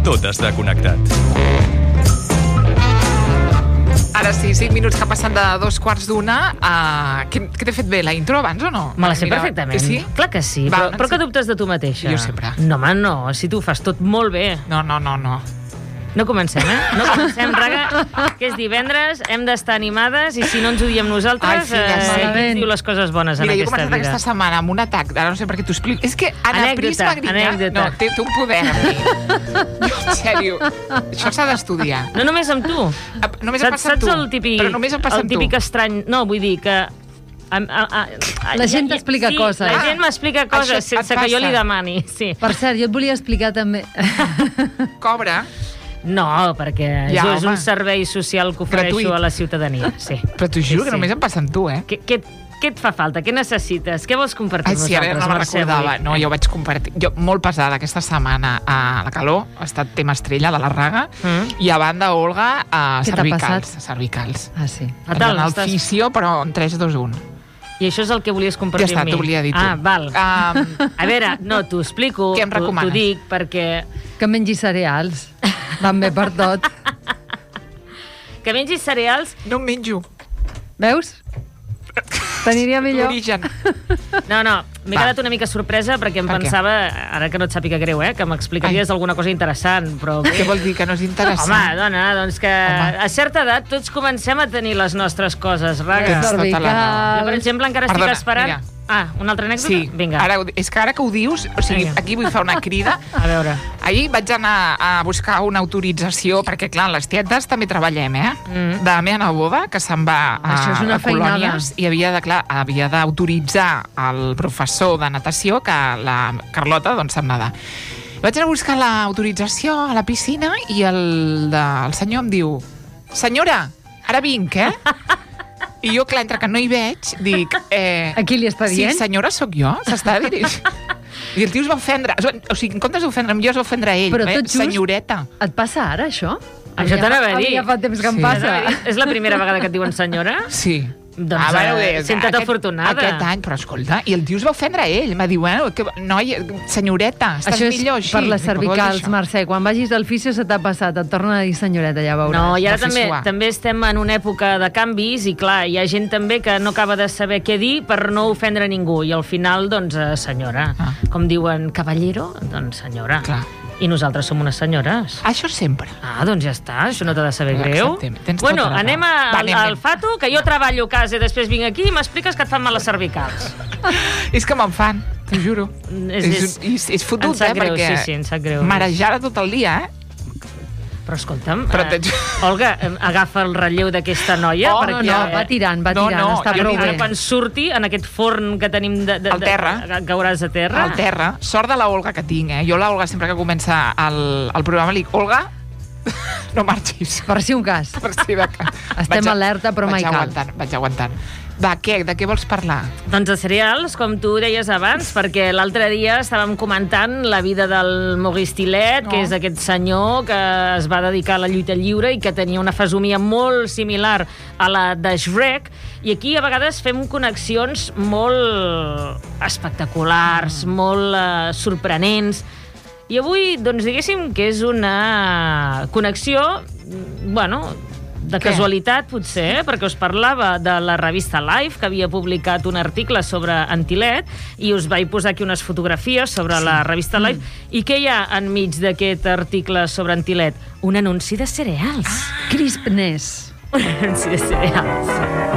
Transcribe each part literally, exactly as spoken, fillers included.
tot està connectat. Ara sí, cinc minuts que passen de dos quarts d'una. Uh, què què t'he fet bé, la intro abans o no? Me la sé Mira, perfectament. Sí? Clar que sí, Va, però, però que dubtes de tu mateixa? Jo sempre. No, home, no, si tu ho fas tot molt bé. No, no, no, no. No comencem, eh? No comencem, Raga, que és divendres, hem d'estar animades i si no ens ho diem nosaltres, Ai, filles, eh, malament. diu les coses bones Mira, en jo he aquesta començat vida. aquesta setmana amb un atac, ara no sé per què t'ho explico. És que Ana Anècdota, Prisma Grinyà... anècdota. No, té, té un poder amb mi. Jo, en sèrio, això s'ha d'estudiar. No només amb tu. Ah, només em Saps, passa amb saps tu. el típic, Però només em passa el amb tu. típic estrany... No, vull dir que... A, a, a, a, La gent t'explica sí, coses. la gent m'explica Això coses et sense que jo passa. li demani. Sí. Per cert, jo et volia explicar també... Cobra, No, perquè Ja, això és home. un servei social que ofereixo Gratuït. a la ciutadania. Sí. però t'ho juro Sí, que sí. només em passa amb tu, eh? Què, què, què et fa falta? Què necessites? Què vols compartir Ai, amb sí, ara nosaltres, no me'n Mercè, recordava. avui? No, jo ho vaig compartir. Jo, molt pesada aquesta setmana a la calor, ha estat tema estrella de la Raga, Mm. i a banda, Olga, a Què t'ha cervicals. passat? Cervicals. Ah, sí. Fatal, Em estàs- el fisio, però en tres, dos, un. I això és el que volies compartir Ja està, amb mi? t'ho volia dir tu. Ah, val. Um, A veure, no, t'ho explico, Què em t'ho- recomanes? t'ho dic perquè... Que mengis cereals. Van bé per tot. Que mengis cereals... no em menjo. Veus? T'aniria millor. L'origen. No, no, m'he Va. quedat una mica sorpresa perquè em Per què? pensava, ara que no et sàpiga greu, eh, que m'explicaries alguna cosa interessant, però... Què vol dir, que no és interessant? Home, dona, doncs que Home. a certa edat tots comencem a tenir les nostres coses, Raga. Tens tota la raó. Jo, per exemple, encara Perdona, estic esperant... mira. Ah, una altra anècdota? Sí, Vinga, ara, ho- és que ara que ho dius, o sigui, Vinga. aquí vull fer una crida. a veure. Ahir vaig anar a buscar una autorització, perquè, clar, les tietes també treballem, eh? Mm. De la meva neboda, que se'n va a, Això és una a Colònies, feinada. i havia de, clar, havia d'autoritzar el professor de natació que la Carlota, doncs, se'n va anar. Vaig anar a buscar l'autorització a la piscina i el, de, el senyor em diu: senyora, ara vinc, eh? I jo, clar, entre que no hi veig, dic... Eh, A qui li està dient? Sí, senyora, sóc jo, s'està dirigint. I el tio es va ofendre. O sigui, en comptes d'ofendre'm jo, es va ofendre ell. Però eh? tot just- Senyoreta. Et passa ara, això? Això t'anava a dir. Ja fa temps que em Sí. passa. És la primera vegada que et diuen senyora? Sí. Doncs, bueno, eh, bé, senta't aquest- afortunada. Aquest any, però escolta, i el tio es va ofendre a ell. Em va dir, bueno, que, noi, senyoreta, estàs Això és millor així. per les Dic, "Què vol dir cervicals, això?" Mercè. Quan vagis al fisio se t'ha passat. Et torna a dir senyoreta, ja veuràs. No, i ara Va fer també, suar. també estem en una època de canvis i, clar, hi ha gent també que no acaba de saber què dir per no ofendre ningú. I al final, doncs, eh, senyora. Ah. Com diuen caballero, doncs senyora. Clar. I nosaltres som unes senyores. Això sempre. Ah, doncs ja està, això no t'ha de saber Ja, greu. acceptem. Tens Bueno, tota la anem raó. a, Va, al, anem, al anem. Fato, que jo treballo a casa i després vinc aquí i m'expliques que et fan mal les cervicals. És que me'n fan, t'ho juro. És- és- és, és fotut, em sap eh? greu, perquè sí, sí, em sap greu. marejada tot el dia, eh? Però escolta'm, Però eh, tens- Olga, eh, agafa el relleu d'aquesta noia. Oh, perquè, No, no, va tirant, va No, tirant. no, està jo prou li- Ara bé. quan surti en aquest forn que tenim de, de, Al terra. de, que hauràs a terra. Al terra. Sort de la Olga que tinc, eh? Jo la Olga, sempre que comença el, el programa, li dic, Olga, no marxis. Per si un cas. Per si de cas. Estem alerta, però mai vaig cal. aguantant, vaig aguantant. Va, què? De què vols parlar? Doncs de cereals, com tu deies abans, perquè l'altre dia estàvem comentant la vida del Maurice Tillet, No. que és aquest senyor que es va dedicar a la lluita lliure i que tenia una fesomia molt similar a la de Shrek, i aquí a vegades fem connexions molt espectaculars, mm. molt uh, sorprenents, i avui, doncs, diguéssim que és una connexió, bueno, de Què? casualitat, potser, perquè us parlava de la revista Life, que havia publicat un article sobre Antilet, i us vaig posar aquí unes fotografies sobre sí. la revista Life. Mm. I què hi ha enmig d'aquest article sobre Antilet? Un anunci de cereals. Ah. Crispness. Un anunci de cereals.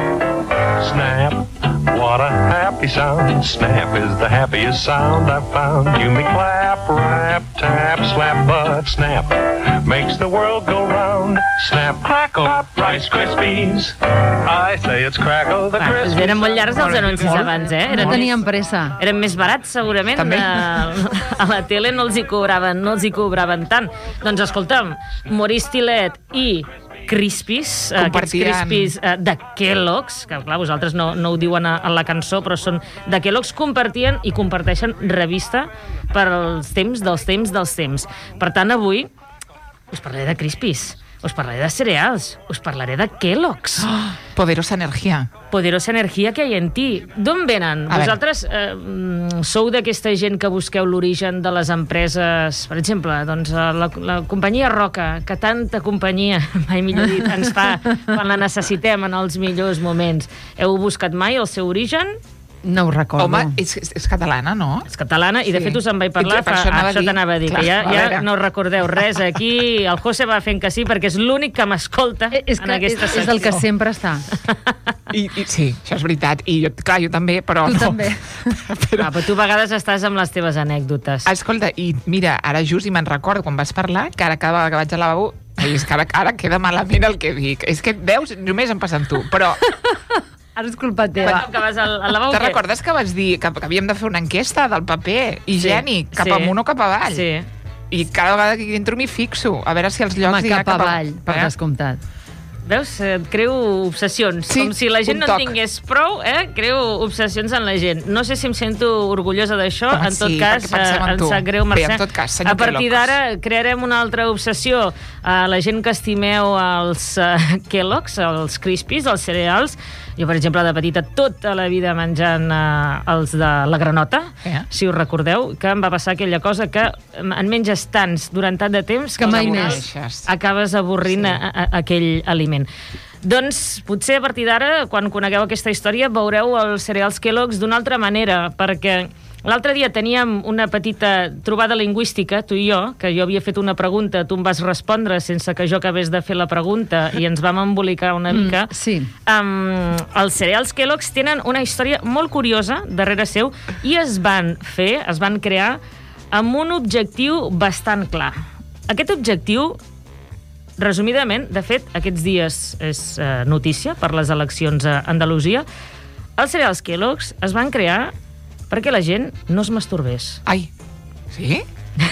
Snap, what a happy sound. Snap is the happiest sound I've found. You may clap, rap, tap, slap, but snap makes the world go round. Snap, crackle, pop, Rice Krispies. I say it's crackle, the Va, Krispies. eren molt llargs els Molt, anuncis molt. abans, eh? Eren No més- tenien pressa. Eren més barats, segurament. També. De... A la tele no els hi cobraven, no els hi cobraven tant. Doncs escolta'm, Maurice Tillet i Crispies, aquests Compartiran. Crispies eh, de Kellogg's, que clar, vosaltres no, no ho diuen a, a la cançó, però són de Kellogg's, compartien i comparteixen revista per als temps dels temps dels temps. Per tant, avui us parlaré de Crispies. us parlaré de cereals, us parlaré de Kellogg's. Oh, poderosa energia. Poderosa energia que hi ha en ti. D'on venen? A Vosaltres eh, sou d'aquesta gent que busqueu l'origen de les empreses, per exemple, doncs, la, la companyia Roca, que tanta companyia, mai millor dit, ens fa quan la necessitem en els millors moments. Heu buscat mai el seu origen? No ho recordo. Home, és, és catalana, no? És catalana, i de Sí. fet us en vaig parlar, Per fa, això anava a això dir. t'anava a dir, Clar, que ja, a ja veure. no recordeu res aquí. El José va fent que sí, perquè és l'únic que m'escolta Eh, És, en que, és, aquesta és el que secció. sempre està. I, i, sí, això és veritat. I jo, clar, jo també, però Tu no. també. però, Ah, però tu a vegades estàs amb les teves anècdotes. escolta, i mira, ara just i me'n recordo quan vas parlar, que ara cada vegada que vaig al lavabo, ai, és que ara, ara queda malament el que dic. És que, veus, només em passa amb tu. Però Ara és culpa Cada teva. cop que vas al, al lavabo... te'n què? recordes que vas dir que, que havíem de fer una enquesta del paper higiènic, Sí, cap sí. amunt o cap avall? Sí. I cada vegada que hi entro m'hi fixo, a veure si els llocs... Home, hi ha cap avall, per eh? descomptat. Veus? Et creu obsessions. Sí, Com si la gent un no toc. en tingués prou, eh? Creu obsessions en la gent. No sé si em sento orgullosa d'això. Home, En tot sí, cas, perquè pensem en eh, em tu. sap greu, Bé, Mercè. en tot cas, senyor A partir Kellogg's. d'ara crearem una altra obsessió. A la gent que estimeu els uh, Kellogg's, els Crispies, els cereals. Jo, per exemple, de petita, tota la vida menjant uh, els de la granota, Eh? si us recordeu, que em va passar aquella cosa que en menges tants durant tant de temps Que al mai final més. acabes avorrint Sí. a, a, aquell aliment. Doncs potser a partir d'ara, quan conegueu aquesta història, veureu els cereals Kellogg's d'una altra manera, perquè l'altre dia teníem una petita trobada lingüística, tu i jo, que jo havia fet una pregunta, tu em vas respondre sense que jo acabés de fer la pregunta i ens vam embolicar una mica. Mm, sí. Um, els cereals Kellogg's tenen una història molt curiosa darrere seu i es van fer, es van crear amb un objectiu bastant clar. Aquest objectiu, resumidament, de fet, aquests dies és eh, notícia per les eleccions a Andalusia, els cereals Kellogg's es van crear perquè la gent no es masturbés. Ai, sí?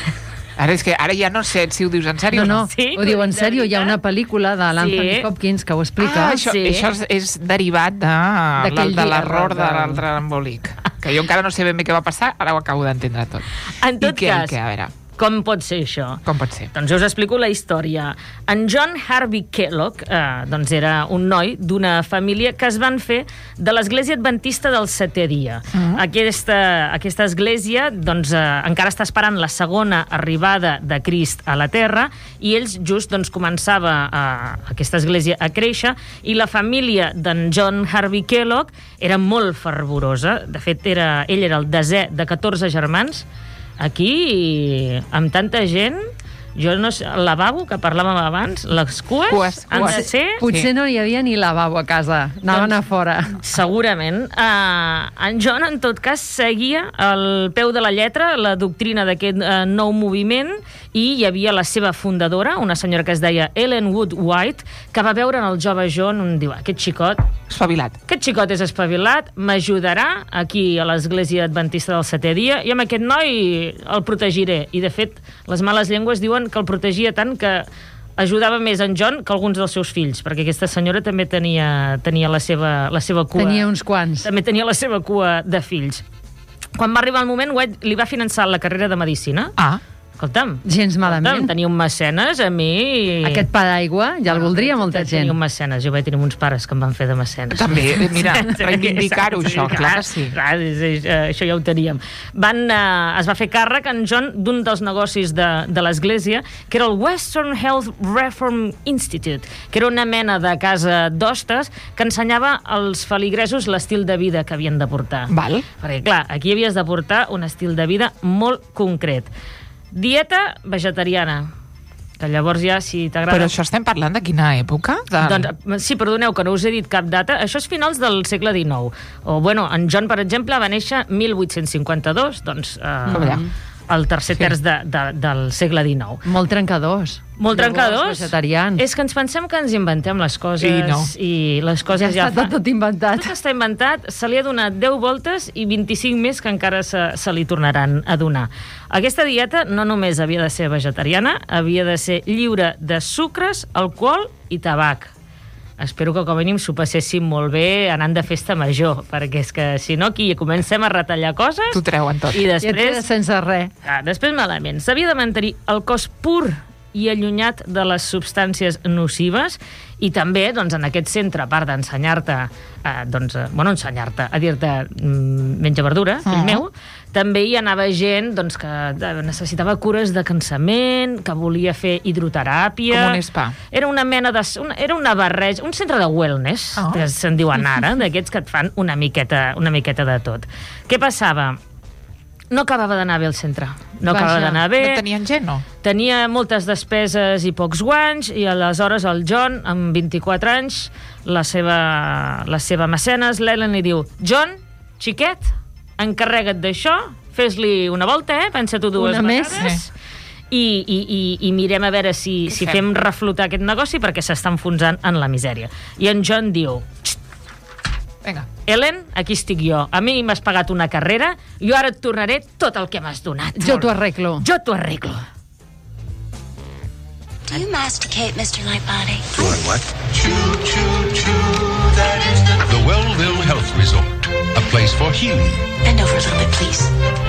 Ara és que ara ja no sé si ho dius en sèrio No, no, o no. Sí, ho diu en de sèrio. Hi ha veritat. una pel·lícula de l'Anthony Sí. Hopkins que ho explica. Ah, això, sí. això és, és derivat de, D'aquell de dia, l'error de de- l'altre embolic. Que jo encara no sé ben bé què va passar, ara ho acabo d'entendre tot. En tot I què, cas, i què, a veure, com pot ser això? com pot ser? Doncs jo us explico la història. En John Harvey Kellogg eh, doncs era un noi d'una família que es van fer de l'Església Adventista del Setè Dia. Mm. Aquesta, aquesta església doncs, eh, encara està esperant la segona arribada de Crist a la Terra i ells just doncs, començava eh, aquesta església a créixer i la família d'en John Harvey Kellogg era molt fervorosa. De fet, era, ell era el desè de catorze germans. Aquí, amb tanta gent, jo no sé, el lavabo, que parlàvem abans, les cues, Cues, han cues. de ser... Potser no hi havia ni lavabo a casa. Anaven a fora. Segurament. Uh, en John, en tot cas, seguia al peu de la lletra la doctrina d'aquest uh, nou moviment i hi havia la seva fundadora, una senyora que es deia Ellen Wood White, que va veure en el jove John, un diu, aquest xicot Espavilat. Aquest xicot és espavilat, m'ajudarà aquí a l'Església Adventista del Setè Dia i amb aquest noi el protegiré. I, de fet, les males llengües diuen que el protegia tant que ajudava més en John que alguns dels seus fills, perquè aquesta senyora també tenia, tenia la, seva, la seva cua. Tenia uns quants. També tenia la seva cua de fills. Quan va arribar el moment, White li va finançar la carrera de Medicina. Ah, Escolta'm, Gens malament. escolta'm, tenia un mecenes, a mi... Aquest pa d'aigua ja el voldria molta gent. Tenia un mecenes, jo vaig tenir uns pares que em van fer de mecenes. també, eh, mira, reivindicar-ho, això, clar que sí. Clar, és, és, eh, això ja ho teníem. Van, eh, es va fer càrrec en John d'un dels negocis de, de l'Església, que era el Western Health Reform Institute, que era una mena de casa d'hostes que ensenyava als feligresos l'estil de vida que havien de portar. Val. Perquè, clar, aquí havies de portar un estil de vida molt concret. Dieta vegetariana, que llavors ja, si t'agrada... Però això estem parlant de quina època? De... Doncs, sí, perdoneu, que no us he dit cap data. Això és finals del segle dinou. O, bueno, en John, per exemple, va néixer mil vuit-cents cinquanta-dos, doncs... Eh, Com allà. el tercer Sí. terç de, de, del segle dinou. Molt trencadors. Molt Llavors, trencadors. vegetarians. És que ens pensem que ens inventem les coses I no. i les coses ja, Ja està tot inventat. Tot està inventat, se li ha donat deu voltes i vint-i-cinc més que encara se, se li tornaran a donar. Aquesta dieta no només havia de ser vegetariana, havia de ser lliure de sucres, alcohol i tabac. Espero que com a mínim s'ho passéssim molt bé anant de festa major, perquè és que si no aquí comencem a retallar coses T'ho treuen tot. i I et quedes després... sense res. Ah, després malament. S'havia de mantenir el cos pur i allunyat de les substàncies nocives, i també, doncs, en aquest centre, a part d'ensenyar-te, eh, doncs, eh, bueno, ensenyar-te, a dir-te mm, menja verdura, fill uh -huh. meu, també hi anava gent doncs, que necessitava cures de cansament, que volia fer hidroteràpia... Com un spa. Era una mena de... Una, era una barreja, un centre de wellness, oh. que se'n diuen ara, d'aquests que et fan una miqueta, una miqueta de tot. Què passava? No acabava d'anar bé el centre. No Vaja, acabava d'anar bé. No tenien gent, no? Tenia moltes despeses i pocs guanys, i aleshores el John, amb vint-i-quatre anys, la seva, la seva mecenes, l'Ellen, li diu: John, xiquet, encarrega't d'això, fes-li una volta, eh? Pensa-t'ho dues una vegades. més. I, i, i, i mirem a veure si, si fem reflotar aquest negoci, perquè s'està enfonsant en la misèria. I en John diu: Vinga. Ellen, aquí estic jo. A mi m'has pagat una carrera, jo ara et tornaré tot el que m'has donat. Jo t'ho arreglo. Jo t'ho arreglo. Do you masticate, mister Lightbody? Do I what? Chew, chew, chew, that is the... The Wellville Health Resort, a place for healing. Bend over a little bit, please.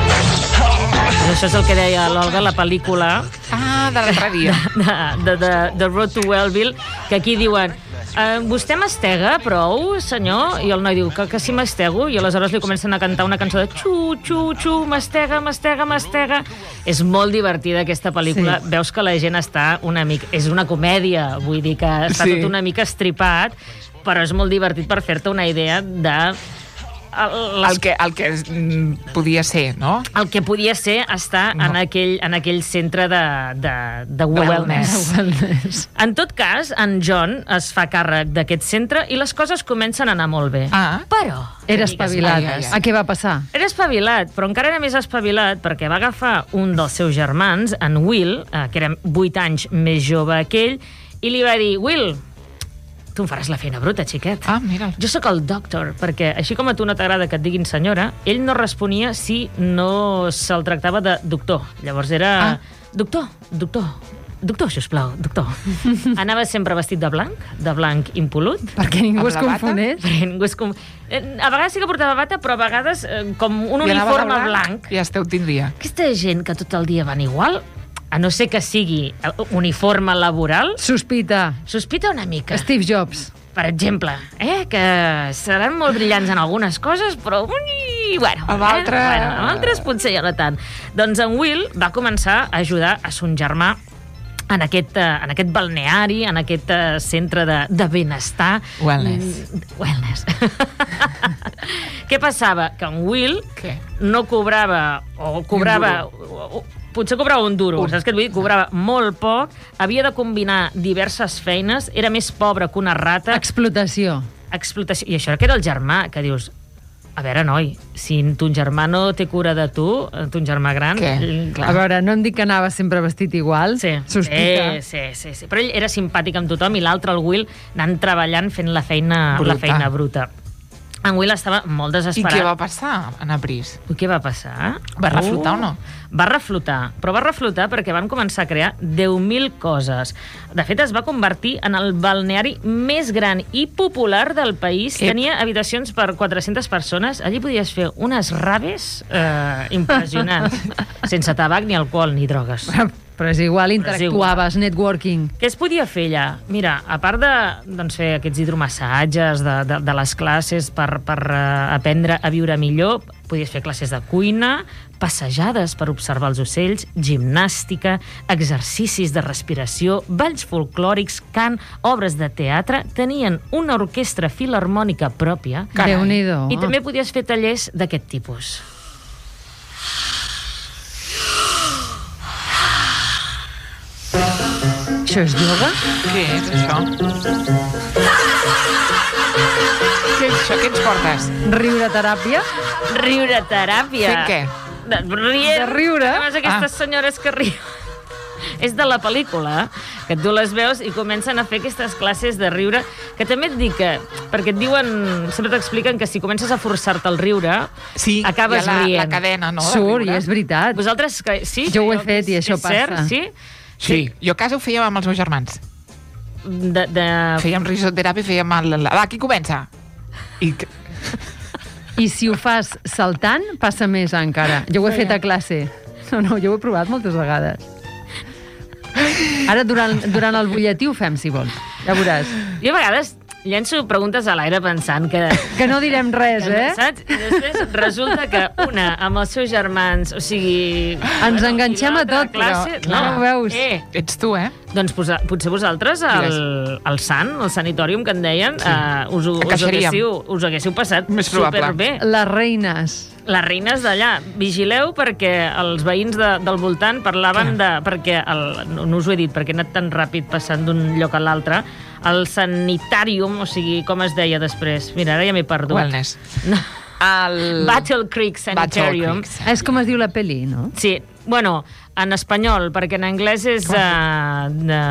Això és el que deia l'Olga a la pel·lícula Ah, de l'altre dia. de, de, de, de Road to Wellville, que aquí diuen: Uh, vostè mastega prou, senyor? I el noi diu que, que sí mastego, i aleshores li comencen a cantar una cançó de xu, xu, xu, mastega, mastega, mastega. És molt divertida aquesta pel·lícula. Sí. Veus que la gent està una mica... És una comèdia, vull dir que està sí. tot una mica estripat, però és molt divertit per fer-te una idea de... Les... El que, el que mm, podia ser, no? El que podia ser estar no. en, aquell, en aquell centre de, de, de wellness. De wellness. En tot cas, en John es fa càrrec d'aquest centre i les coses comencen a anar molt bé. Ah. Però... Era espavilat. Ai, ai, ai. A què va passar? Era espavilat, però encara era més espavilat perquè va agafar un dels seus germans, en Will, eh, que era vuit anys més jove que ell, i li va dir: Will, tu em faràs la feina bruta, xiquet. Ah, mira'l. Jo sóc el doctor, perquè així com a tu no t'agrada que et diguin senyora, ell no responia si no se'l tractava de doctor. Llavors era... Ah. Doctor, doctor, doctor, sisplau, doctor. Anava sempre vestit de blanc, de blanc impolut. Perquè ningú Amb es la bata? confonés. Perquè ningú es com... A vegades sí que portava bata, però a vegades eh, com un I anava de uniforme blanc. Ja esteu tindria. Aquesta gent que tot el dia van igual, a no ser que sigui uniforme laboral, Sospita. sospita una mica. Steve Jobs. Per exemple, eh, que seran molt brillants en algunes coses, però... Ui, bueno, Amb altres... Eh, bueno, amb altres potser ja no tant. Doncs en Will va començar a ajudar a son germà en aquest, en aquest balneari, en aquest centre de, de benestar. Wellness. Mm, wellness. Què passava? Que en Will Què? no cobrava, o cobrava... O, o, potser cobrava un duro, Un. saps què et vull dir? Cobrava molt poc, havia de combinar diverses feines, era més pobre que una rata. Explotació. Explotació. I això que era el germà, que dius... A veure, noi, si ton germà no té cura de tu, ton germà gran... Què? Clar. A veure, no em dic que anava sempre vestit igual. Sí, Sospita. sí, sí, sí, sí. Però ell era simpàtic amb tothom i l'altre, el Will, anant treballant fent la feina Bruta. la feina bruta. En Will estava molt I desesperat. què va passar, Anna Pris? Ui, què va passar? Va reflotar o no? Va reflotar, però va reflotar perquè van començar a crear deu mil coses. De fet, es va convertir en el balneari més gran i popular del país. Ep. Tenia habitacions per quatre-centes persones. Allí podies fer unes raves eh, impressionants, sense tabac, ni alcohol, ni drogues. Però és igual, interactuaves, networking. Què es podia fer allà? Mira, a part de doncs, fer aquests hidromassatges de, de, de les classes per, per uh, aprendre a viure millor, podies fer classes de cuina, passejades per observar els ocells, gimnàstica, exercicis de respiració, balls folclòrics, cant, obres de teatre. Tenien una orquestra filharmònica pròpia. Carai. Déu-n'hi-do. I també podies fer tallers d'aquest tipus. Això és ioga? Què és, això? Què és això? Què ens portes? Riure teràpia? Riure teràpia. Fent què? De, rient. De riure? Además, aquestes Ah. senyores que riuen. És de la pel·lícula, que tu les veus i comencen a fer aquestes classes de riure, que també et dic que, perquè et diuen, sempre t'expliquen que si comences a forçar-te el riure, Sí, acabes hi ha la, rient. la cadena, no? de Surt, riure. i és veritat. Vosaltres, que, sí? Jo ho he creieu fet que i és- això és cert? passa. Sí? Sí, jo a casa ho fèiem amb els meus germans. De, de... Fèiem risoteràpia i fèiem el... el- Va, qui comença? I... que- I si ho fas saltant, passa més encara. Jo ho he fet a classe. No, no, jo ho he provat moltes vegades. Ara, durant, durant el butlletí ho fem, si vols. Ja veuràs. Jo a vegades llenço preguntes a l'aire pensant que... Que no direm res, eh? Saps? I després resulta que una, amb els seus germans, o sigui... Ens enganxem a tot, classe, però no ho veus. Eh, Ets tu, eh? doncs posa, potser vosaltres, el, el Sant, el sanatorium que en deien, sí. uh, us, ho- us, Encaixaríem. haguéssiu, us haguéssiu passat Més probable. superbé. Les reines. Les reines d'allà. Vigileu perquè els veïns de, del voltant parlaven Què? de... Perquè el, no, no us ho he dit, perquè he anat tan ràpid passant d'un lloc a l'altre. El sanitarium, o sigui, com es deia després? Mira, ara ja m'he perdut. Wellness. No. El... Battle Creek Sanitarium. Battle Creek. Ah, és com es diu la pel·li, no? Sí, bueno, en espanyol, perquè en anglès és uh,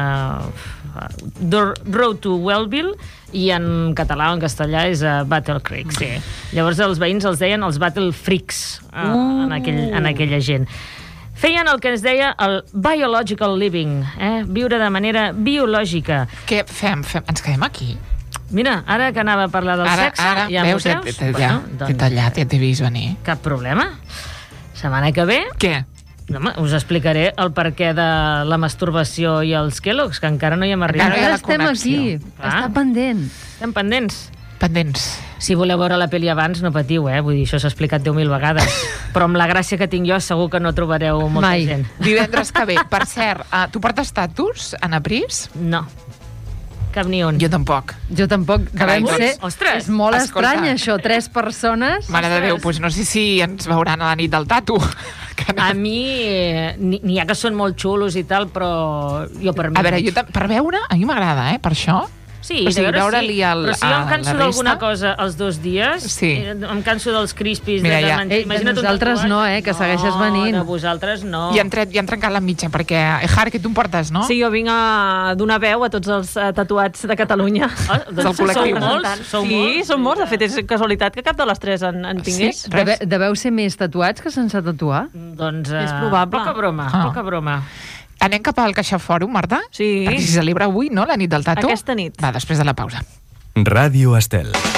uh, The Road to Wellville i en català o en castellà és uh, Battle Creek, sí. Llavors els veïns els deien els Battle Freaks uh, uh. en, aquell, en aquella gent. Feien el que ens deia el biological living, eh? Viure de manera biològica. Què fem? fem? Ens quedem aquí? Mira, ara que anava a parlar del Ara, sexe, ara, ja veus, m'ho ja, treus? ja, ja, Bueno, t'he tallat, ja t'he vist venir. Cap problema. Setmana que ve Què? no, home, us explicaré el perquè de la masturbació i els Kellogg's, que encara no hi hem arribat. Encara Encara la estem connexió. aquí. Clar. Està pendent. Estem pendents. Pendents. Si voleu veure la pel·li abans, no patiu, eh? Vull dir, això s'ha explicat deu mil vegades. Però amb la gràcia que tinc jo, segur que no trobareu molta Mai. gent. Divendres que ve. Per cert, uh, tu portes tatus, Anna Pris? No. Cap ni un. Jo tampoc. Jo tampoc. Carai, Devem doncs, ser... ostres, és molt escolta. estrany, això. Tres persones. Mare de Déu, doncs no sé si ens veuran a la nit del tatu. Que no. A mi, eh, n'hi n'hi ha que són molt xulos i tal, però jo per mi... A veure, jo tam- per veure, a mi m'agrada, eh, per això. Sí, o sigui, de veure, veure-li sí. el- Però si jo em a canso la d'alguna resta. cosa els dos dies, Sí. eh, em canso dels crispis, Mira, de, de ja. menjar... Ei, de Imagina't un nosaltres tatuatge. no, eh, que segueixes venint. No, de vosaltres no. I han, tret, i han trencat la mitja, perquè, eh, Har, que tu em portes, no? Sí, jo vinc a donar veu a tots els eh, tatuats de Catalunya. Ah, Del doncs col·lectiu. sou molts? Sou sí, molts? són molts. De fet, és casualitat que cap de les tres en, en tingués. Sí? Deve, deveu ser més tatuats que sense tatuar. Doncs eh, És probable. poca broma, Ah. poca broma. Anem cap al Caixa Fòrum, Marta? Sí. Perquè si celebra avui, no?, la nit del tatu. Aquesta nit. Va, després de la pausa. Radio Estel.